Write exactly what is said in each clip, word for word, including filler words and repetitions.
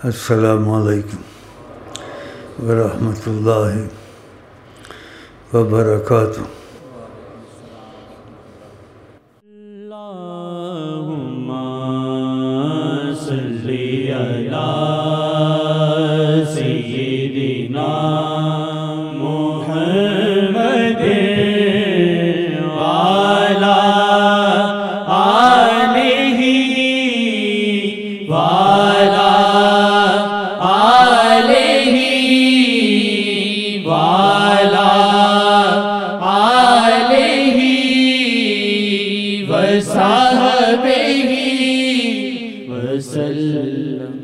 السلام علیکم ورحمۃ اللہ وبرکاتہ۔ اللہم صلی علی سیدنا محمد وعلی آلہ وعلی آلہ وعلی آلہ وصحبہ وسلم۔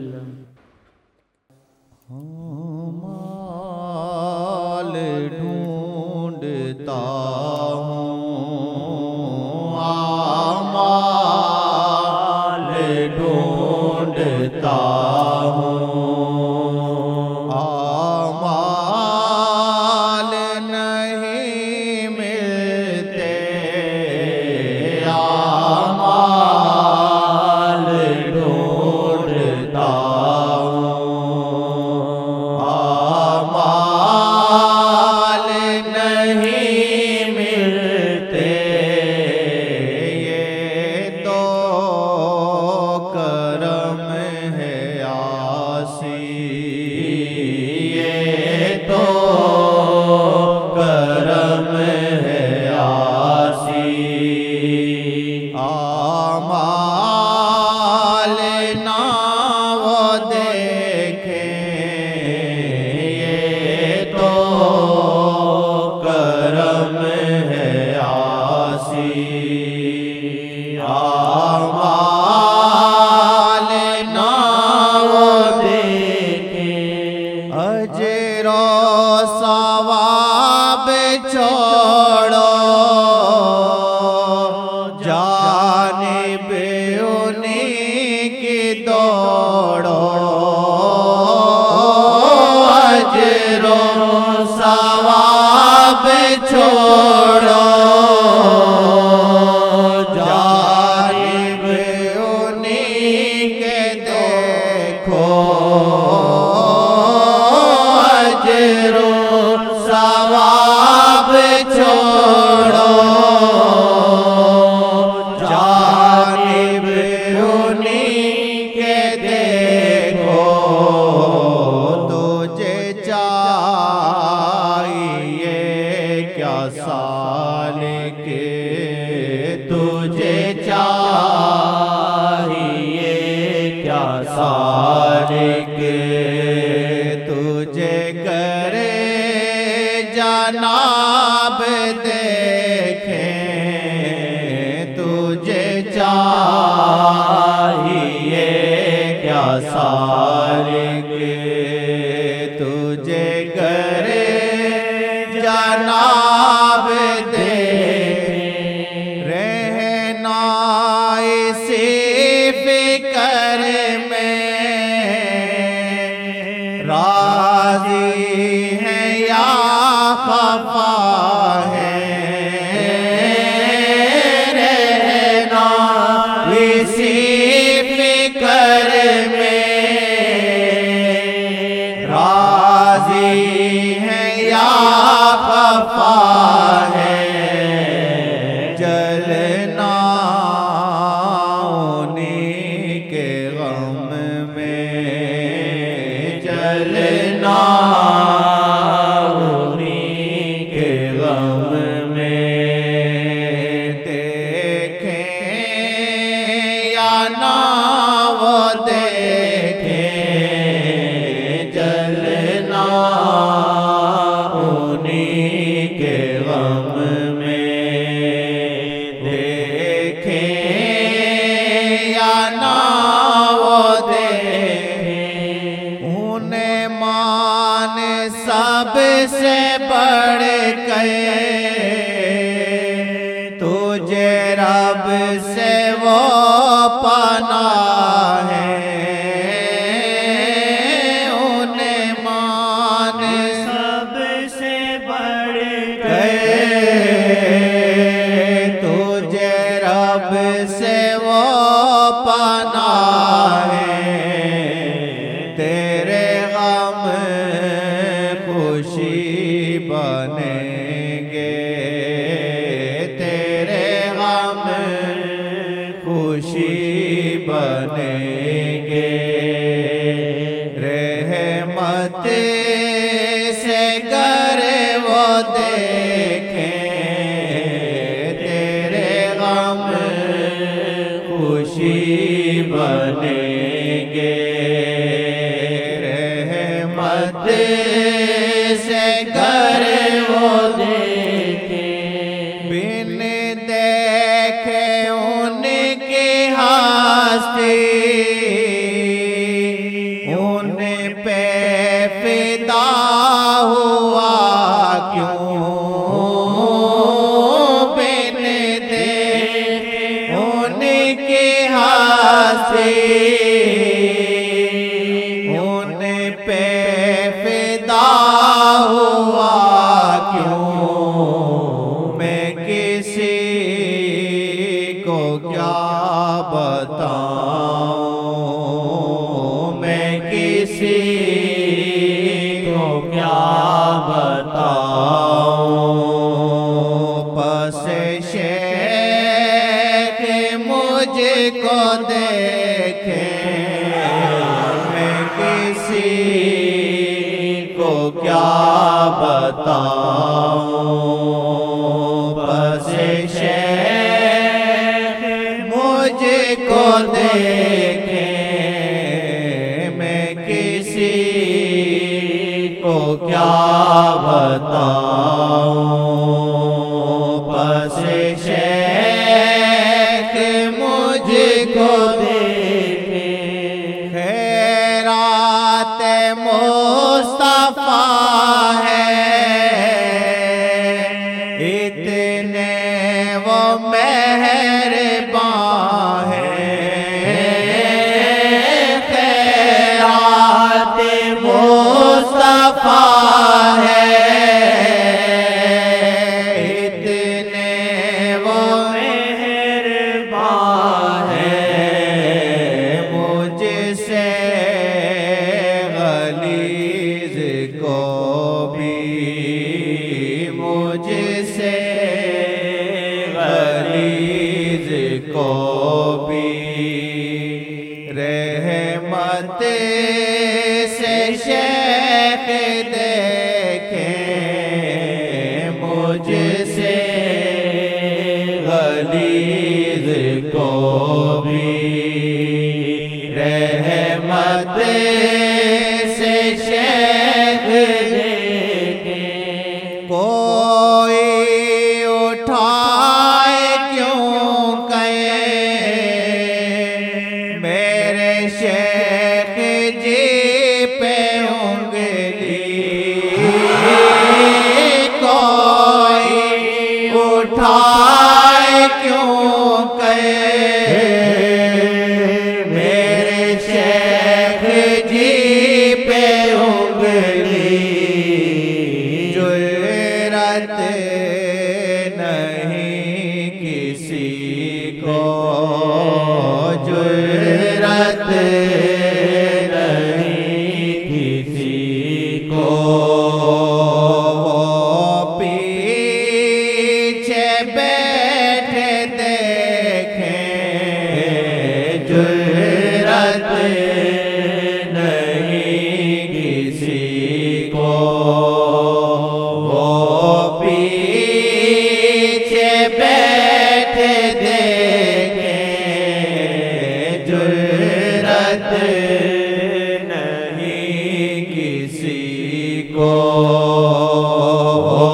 مال ڈھونڈتا ہوں، آمال ڈھونڈتا ہوں، آمال نہیں ملتے، آمال ڈھونڈتا ہوں، آمال نہیں ملتے، یہ تو کرم ہے آسی، یہ تو کرم ہے آسی، آمال نہ وہ دیکھیں، یہ تو کرم ہے آسی، آمال نہ وہ دیکھیں، اجر و ثواب چھوڑو، جانب انہیں کی دوڑو، اجر و ثواب چھوڑو، جانب انہیں کے دیکھو، اجر و ثواب چھوڑو، جانب انہیں کے دیکھو، تجھے چاہیے کیا سالک، تجھے چاہیے کیا سالک، تجھے کرے جناب دیکھیں، تجھے چاہیے کیا سالک، تجھے کرے جناب دیکھیں، رہنا اسی فکر میں، راضی ہے یا خفا ہے، رہنا اسی فکر میں، راضی ہے یا خفا ہے، جلنا انہیں کے غم میں، جلنا انہیں کے غم میں، دیکھیں یا نہ وہ دیکھیں، جلنا انہیں کے غم میں، دیکھیں یا نہ وہ دیکھیں، انہیں مان سب سے بڑھ کے، تجھے رب سے وہ پناہ ہے، انہیں مان سب سے بڑھ کے، تجھے رب سے وہ پناہ ہے، خوشی بنیں گے رحمت سے گر وہ دیکھیں تیرے غم خوشی بنیں گے رحمت سے گر وہ دیکھیں بن دیکھے ان کی ہستی ان پہ فدا ہوا کیوں بن دیکھے ان کی ہستی ان پہ فدا ہوا کیوں میں کسی کو کیا بتاؤں میں کسی کو کیا بتاؤں پس شیخ مجھ کو دیکھیں میں کسی کو کیا بتاؤں پس شیخ مجھ کو دیکھیں میں کسی کو کیا بتاؤں پس شیخ مجھ کو دیکھیں خیرات مصطفیٰ ہے اتنے وہ مہربان ہیں خیرات مصطفیٰ ہے اتنے وہ مہربان ہیں مجھ سے غلیظ کو بھی مجھ سے غلیظ کو بھی رحمت سے شیخ دیکھیں مجھ سے غلیظ کو بھی رحمت سے شیخ دیکھیں کوئی اٹھائے کیوں کہے میرے شیخ جی پہ انگلی کوئی اٹھائے کیوں کہے میرے شیخ جی پہ انگلی جرأت نہیں کسی کو جرأت نہیں کسی کو وہ پیچھے بیٹھے دیکھیں جرأت نہیں کسی کو وہ پیچھے بیٹھے دیکھیں جرأت نہیں کسی کو وہ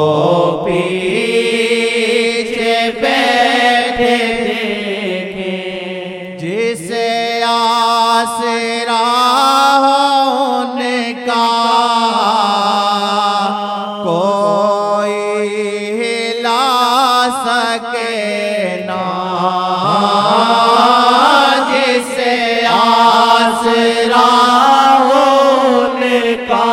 پیچھے بیٹھے دیکھیں جسے آسرا ان کا کوئی ہلا سکے نا جسے آسرا ان کا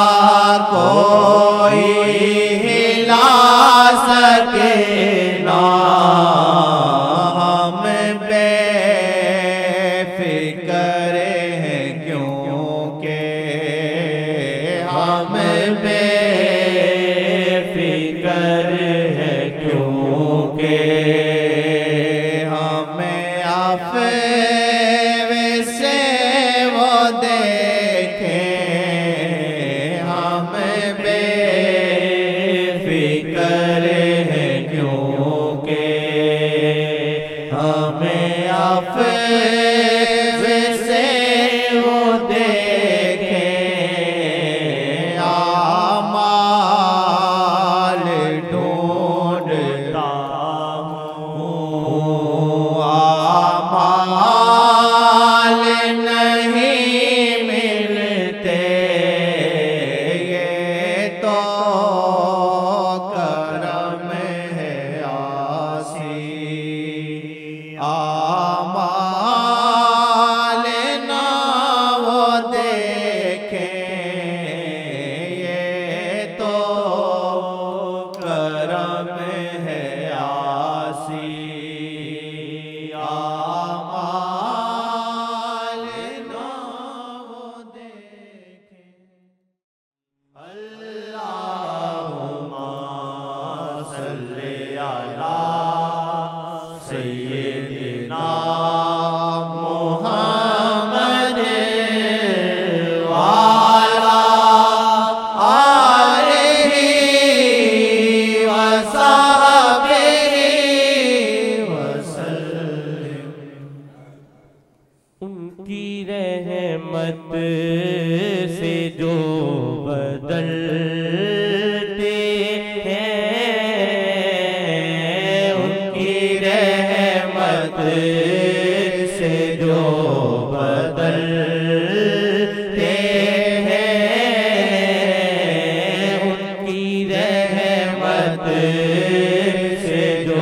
کوئی ہلا سکے نا حافظ سے وہ دیکھیں آمال ڈھونڈتا ہوں، آمال نہیں ملتے، یہ تو کرم ہے آسی، آمال نہ وہ دیکھیں، یہ تو کرم ہے آسی، آمال نہ وہ دیکھیں۔ اللہم صلی علی سیدنا محمد وعلی آلہ وصحبہ وسلم۔ ان کی رحمت سے جو بدلتے ہیں، ان کی رحمت سے جو بدلتے ہیں، ان کی رحمت سے جو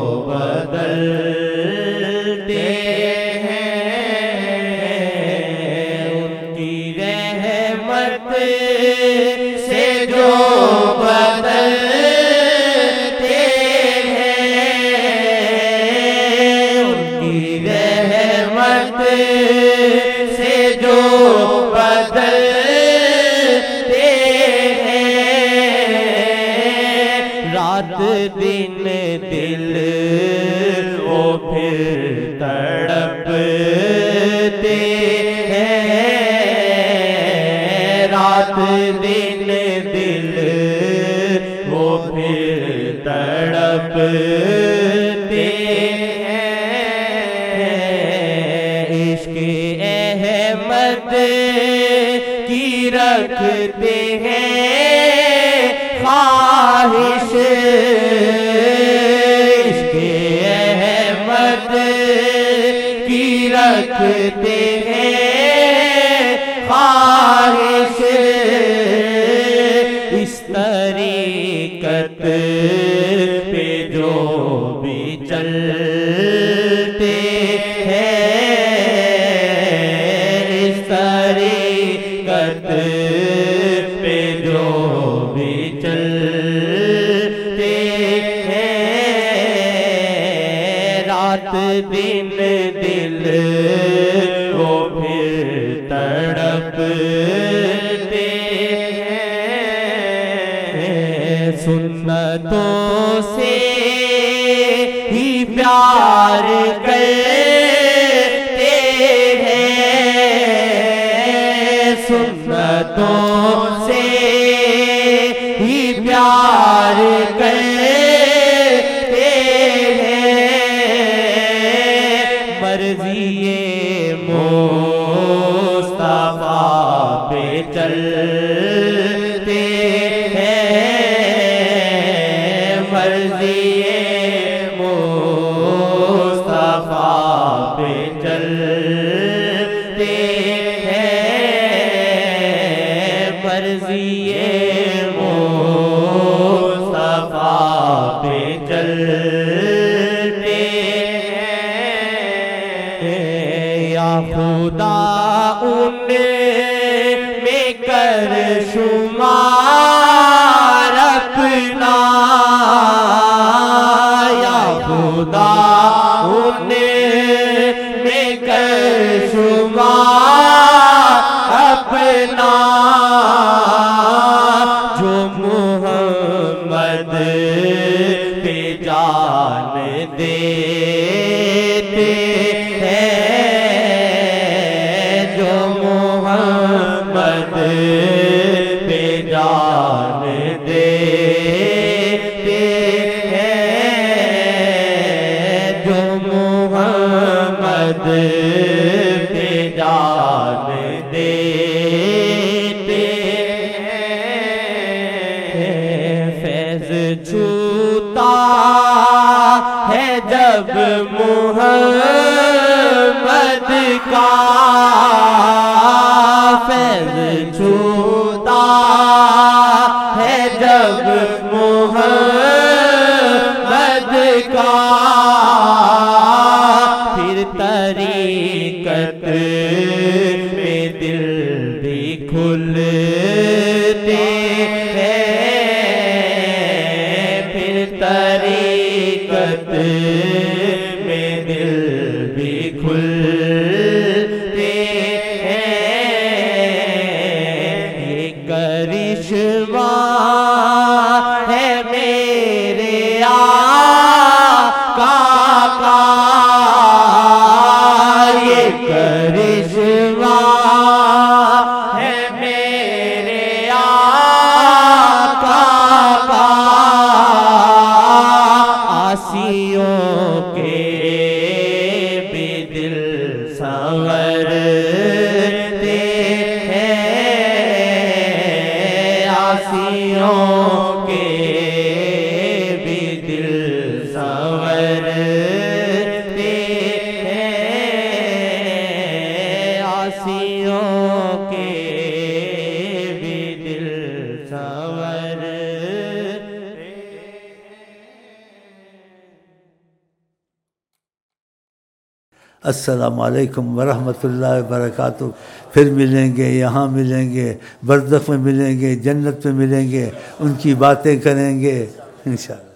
بدلتے ہیں، ان کی رحمت سے جو بدلتے ہیں، ان کی رحمت سے جو بدلتے ہیں، رات دن دل وہ پھر تڑپتے ہیں، رات دن دل وہ پھر تڑپتے ہیں، عشق احمد کی رکھتے ہیں خواہش، عشق احمد کی رکھتے ہیں خواہش، اس طریقت پہ جو بھی چلتے ہیں، اس طریقت پہ جو بھی چلتے ہیں، رات دن دل وہ پھر تڑپتے ہیں، سنتوں سے ہی پیار کرتے ہیں، سنتوں سے ہی پیار کرتے ہیں، مرضی مصطفیٰ پہ چلتے ہیں، مرضی مصطفیٰ پہ چلتے ہیں، مرضی مصطفیٰ پہ چلتے ہیں، یا خدا ان میں کر شمار اپنا، یا خدا ان میں کر شمار اپنا، جو محمد پہ جان دیتے ہیں، جو محمد پہ جان دیتے ہیں، جو محمد محمد پہ جان دیتے ہیں فیض چھوتا ہے جب محمد کا فیض چھوتا ہے جب محمد کا پھر طریقت میں دل بھی کھلتے ہیں پھر طریقت میں دل بھی کھلتے ہیں یہ کرشمہ ہے میرے آقا کا یہ کرشمہ ہے میرے آقا کا عاصیوں کے بھی دل سنورتے ہیں عاصیوں کے بھی دل سنورتے ہیں عاصیوں کے بھی دل سنورتے السلام علیکم ورحمۃ اللہ وبرکاتہ. پھر ملیں گے، یہاں ملیں گے، برزخ میں ملیں گے، جنت میں ملیں گے، ان کی باتیں کریں گے انشاءاللہ.